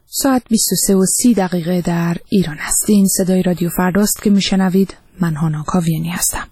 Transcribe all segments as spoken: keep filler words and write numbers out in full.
ساعت بیست و سه و سی دقیقه در ایران است. این صدای رادیو فرداست که میشنوید. من هانا کاویانی هستم.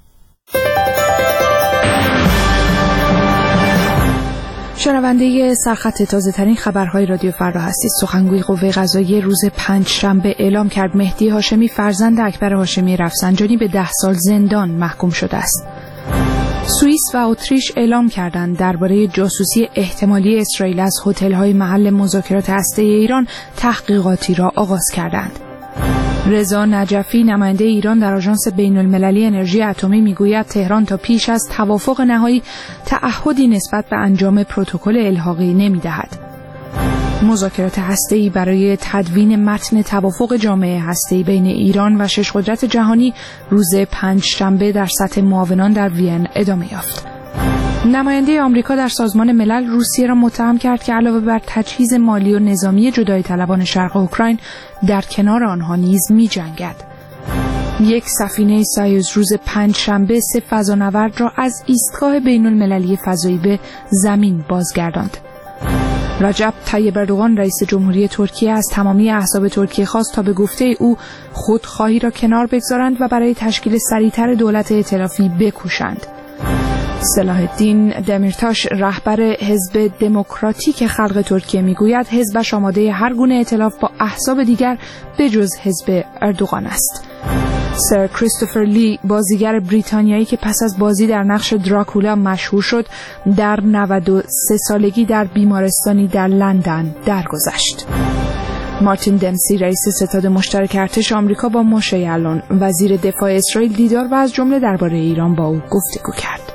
شنونده سرخط تازه ترین خبرهای رادیو فردا هستید. سخنگوی قوه قضاییه روز پنجشنبه اعلام کرد مهدی هاشمی فرزند اکبر هاشمی رفسنجانی به ده سال زندان محکوم شده است. سوئیس و اتریش اعلام کردند درباره جاسوسی احتمالی اسرائیل از هتل‌های محل مذاکرات هسته‌ای ایران تحقیقاتی را آغاز کردند. رضا نجفی نماینده ایران در آژانس بین‌المللی انرژی اتمی میگوید تهران تا پیش از توافق نهایی تعهدی نسبت به انجام پروتکل الحاقی نمی‌دهد. مذاکرات هسته‌ای برای تدوین متن توافق جامعه هسته‌ای بین ایران و شش قدرت جهانی روز پنجشنبه در سطح معاونان در وین ادامه یافت. نماینده آمریکا در سازمان ملل روسیه را متهم کرد که علاوه بر تجهیز مالی و نظامی جدای طلبان شرق اوکراین در کنار آنها نیز می‌جنگد. یک سفینه سایوز روز پنجشنبه سه فضانورد را از ایستگاه بین‌المللی فضایی به زمین بازگرداند. رجب طیب اردوغان رئیس جمهوری ترکیه از تمامی احزاب ترکیه خواست تا به گفته او خودخواهی را کنار بگذارند و برای تشکیل سریعتر دولت ائتلافی بکوشند. صلاح الدین دمیرتاش رهبر حزب دموکراتیک خلق ترکیه میگوید حزبش آماده هر گونه ائتلاف با احزاب دیگر بجز حزب اردوغان است. سر کریستوفر لی بازیگر بریتانیایی که پس از بازی در نقش دراکولا مشهور شد در نود و سه سالگی در بیمارستانی در لندن درگذشت. مارتین دمسی رئیس ستاد مشترک ارتش آمریکا با موشه یعلون وزیر دفاع اسرائیل دیدار و از جمله درباره ایران با او گفتگو کرد.